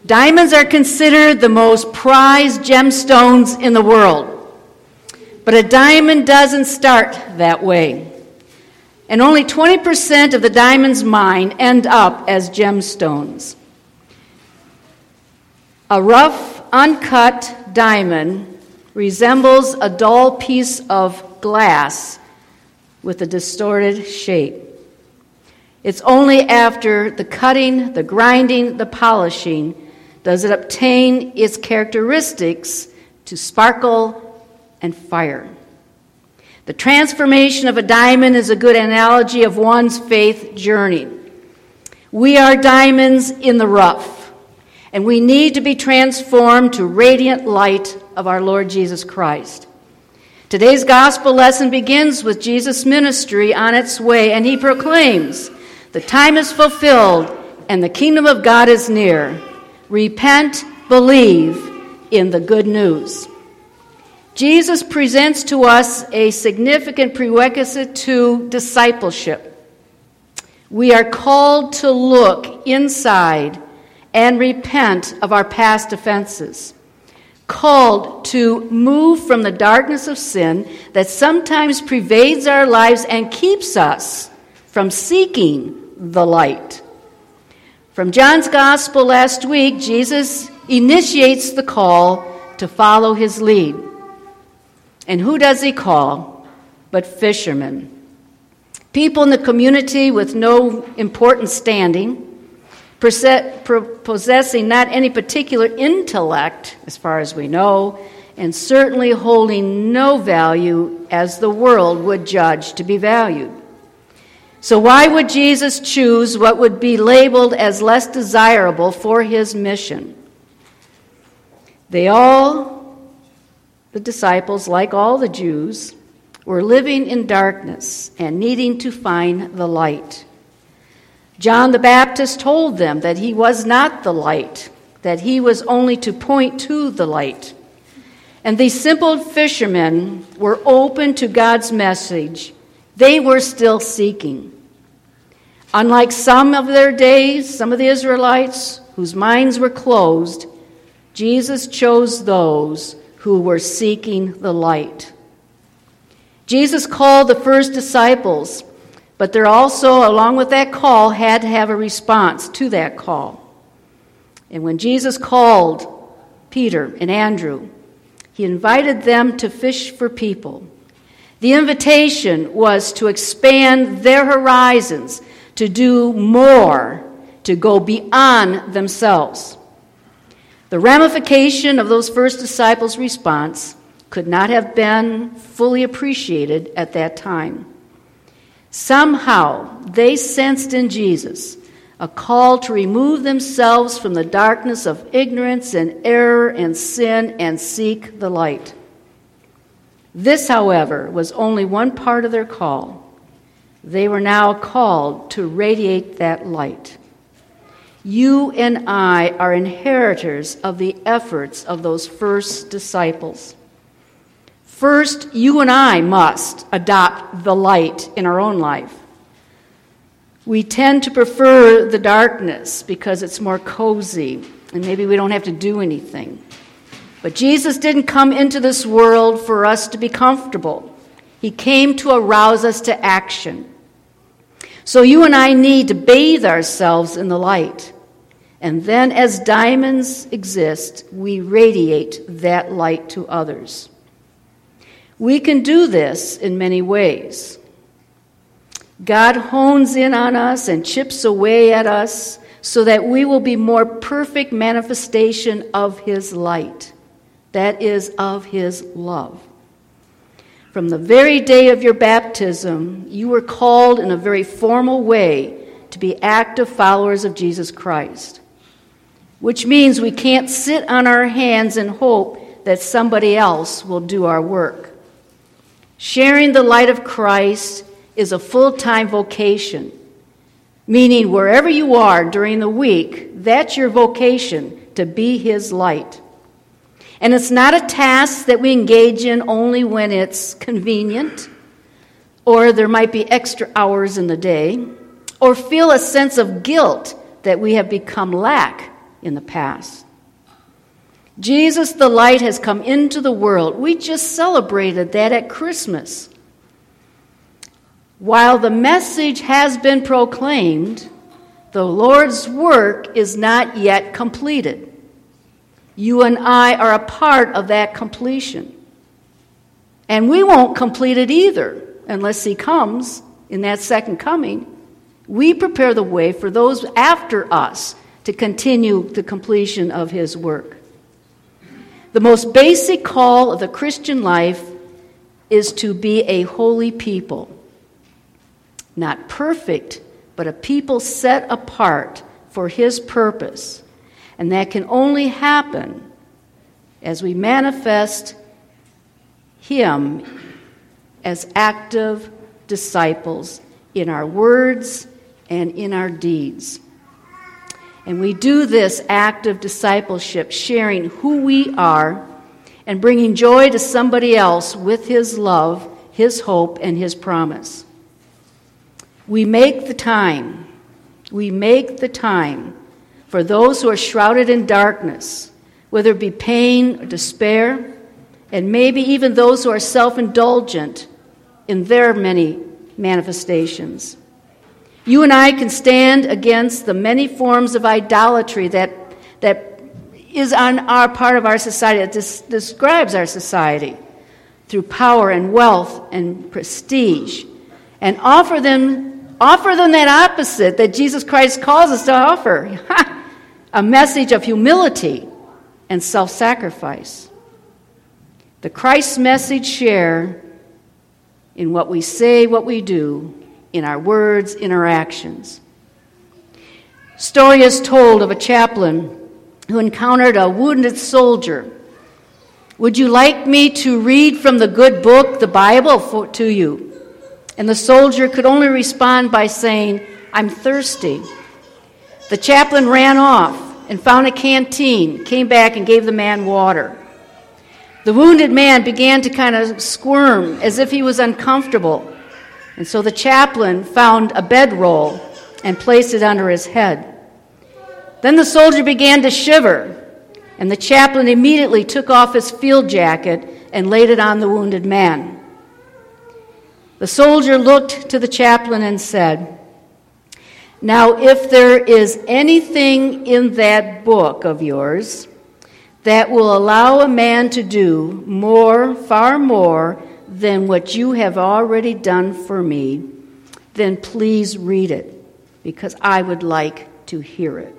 Diamonds are considered the most prized gemstones in the world. But a diamond doesn't start that way. And only 20% of the diamonds mined end up as gemstones. A rough, uncut diamond resembles a dull piece of glass with a distorted shape. It's only after the cutting, the grinding, the polishing does it obtain its characteristics to sparkle and fire. The transformation of a diamond is a good analogy of one's faith journey. We are diamonds in the rough, and we need to be transformed to radiant light of our Lord Jesus Christ. Today's gospel lesson begins with Jesus' ministry on its way, and he proclaims, "The time is fulfilled, and the kingdom of God is near. Repent, believe in the good news." Jesus presents to us a significant prerequisite to discipleship. We are called to look inside and repent of our past offenses. Called to move from the darkness of sin that sometimes pervades our lives and keeps us from seeking the light. From John's Gospel last week, Jesus initiates the call to follow his lead. And who does he call but fishermen? People in the community with no important standing, possessing not any particular intellect, as far as we know, and certainly holding no value as the world would judge to be valued. So why would Jesus choose what would be labeled as less desirable for his mission? The disciples, like all the Jews, were living in darkness and needing to find the light. John the Baptist told them that he was not the light, that he was only to point to the light. And these simple fishermen were open to God's message. They were still seeking. Unlike some of their days, some of the Israelites whose minds were closed, Jesus chose those who were seeking the light. Jesus called the first disciples, but there also, along with that call, had to have a response to that call. And when Jesus called Peter and Andrew, he invited them to fish for people. The invitation was to expand their horizons, to do more, to go beyond themselves. The ramification of those first disciples' response could not have been fully appreciated at that time. Somehow, they sensed in Jesus a call to remove themselves from the darkness of ignorance and error and sin and seek the light. This, however, was only one part of their call. They were now called to radiate that light. You and I are inheritors of the efforts of those first disciples. First, you and I must adopt the light in our own life. We tend to prefer the darkness because it's more cozy, and maybe we don't have to do anything. But Jesus didn't come into this world for us to be comfortable. He came to arouse us to action. So you and I need to bathe ourselves in the light. And then as diamonds exist, we radiate that light to others. We can do this in many ways. God hones in on us and chips away at us so that we will be more perfect manifestation of his light. That is, of his love. From the very day of your baptism, you were called in a very formal way to be active followers of Jesus Christ, which means we can't sit on our hands and hope that somebody else will do our work. Sharing the light of Christ is a full-time vocation, meaning wherever you are during the week, that's your vocation, to be his light. And it's not a task that we engage in only when it's convenient, or there might be extra hours in the day, or feel a sense of guilt that we have become lax in the past. Jesus the light has come into the world. We just celebrated that at Christmas. While the message has been proclaimed, the Lord's work is not yet completed. You and I are a part of that completion. And we won't complete it either unless he comes in that second coming. We prepare the way for those after us to continue the completion of his work. The most basic call of the Christian life is to be a holy people. Not perfect, but a people set apart for his purpose. And that can only happen as we manifest him as active disciples in our words and in our deeds. And we do this active discipleship, sharing who we are and bringing joy to somebody else with his love, his hope, and his promise. We make the time for those who are shrouded in darkness, whether it be pain or despair, and maybe even those who are self-indulgent in their many manifestations. You and I can stand against the many forms of idolatry that is on our part of our society, that describes our society, through power and wealth and prestige, and offer them that opposite that Jesus Christ calls us to offer, a message of humility and self-sacrifice. The Christ message share in what we say, what we do, in our words, in our actions. Story is told of a chaplain who encountered a wounded soldier. Would you like me to read from the good book, the Bible, to you? And the soldier could only respond by saying, I'm thirsty. The chaplain ran off and found a canteen, came back and gave the man water. The wounded man began to kind of squirm as if he was uncomfortable. And so the chaplain found a bedroll and placed it under his head. Then the soldier began to shiver, and the chaplain immediately took off his field jacket and laid it on the wounded man. The soldier looked to the chaplain and said, Now, if there is anything in that book of yours that will allow a man to do more, far more, than what you have already done for me, then please read it, because I would like to hear it.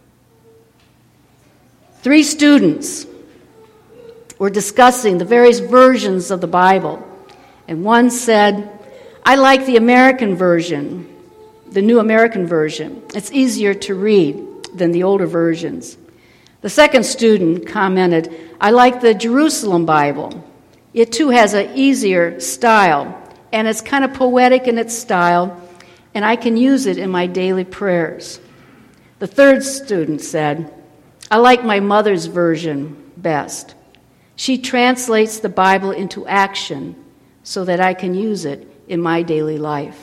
3 students were discussing the various versions of the Bible, and one said, I like the American version, the New American Version. It's easier to read than the older versions. The second student commented, I like the Jerusalem Bible. It too has an easier style, and it's kind of poetic in its style, and I can use it in my daily prayers. The third student said, I like my mother's version best. She translates the Bible into action so that I can use it in my daily life.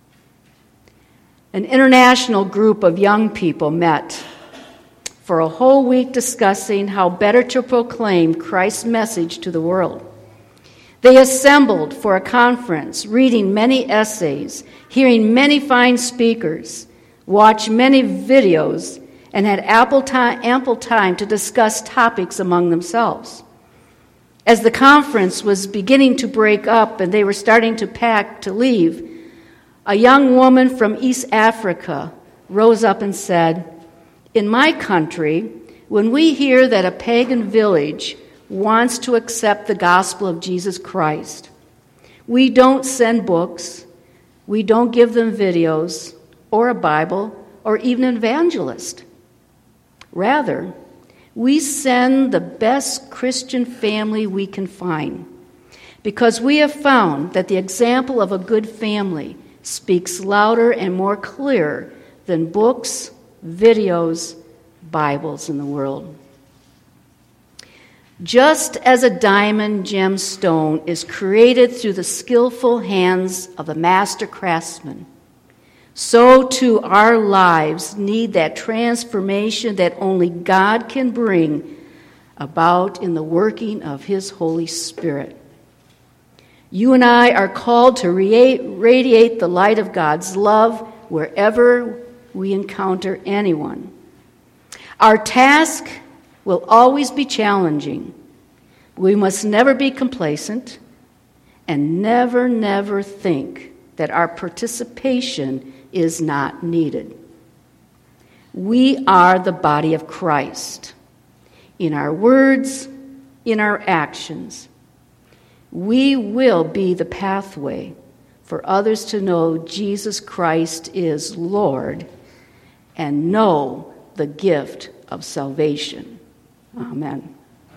An international group of young people met for a whole week discussing how better to proclaim Christ's message to the world. They assembled for a conference, reading many essays, hearing many fine speakers, watched many videos, and had ample time to discuss topics among themselves. As the conference was beginning to break up and they were starting to pack to leave, a young woman from East Africa rose up and said, In my country, when we hear that a pagan village wants to accept the gospel of Jesus Christ, we don't send books, we don't give them videos or a Bible or even an evangelist. Rather, we send the best Christian family we can find, because we have found that the example of a good family speaks louder and more clear than books, videos, Bibles in the world. Just as a diamond gemstone is created through the skillful hands of the master craftsman, so too our lives need that transformation that only God can bring about in the working of His Holy Spirit. You and I are called to radiate the light of God's love wherever we encounter anyone. Our task will always be challenging. We must never be complacent and never think that our participation is not needed. We are the body of Christ. In our words, in our actions, we will be the pathway for others to know Jesus Christ is Lord and know the gift of salvation. Amen.